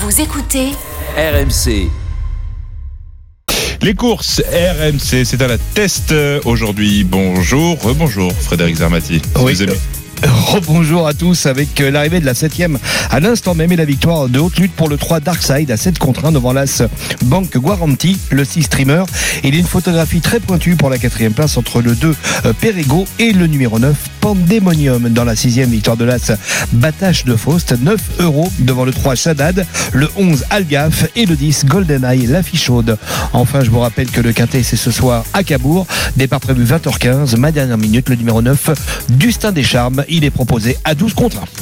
Vous écoutez RMC. Les courses RMC, c'est à la test aujourd'hui. Rebonjour Frédéric Zermati. Oui. Rebonjour à tous avec l'arrivée de la 7e à l'instant même et la victoire de haute lutte pour le 3 Darkside à 7 contre 1 devant l'As Bank Guaranti, le 6 Streamer. Il y a une photographie très pointue pour la 4e place entre le 2 Perego et le numéro 9 Pandemonium dans la 6e victoire de l'As Batache de Faust, 9 € devant le 3 Shaddad, le 11 Algaf et le 10 GoldenEye, la Fichaude. Enfin, je vous rappelle que le quintet c'est ce soir à Cabourg, départ prévu 20h15, ma dernière minute, le numéro 9 Dustin Descharmes. Il est proposé à 12 contre 1.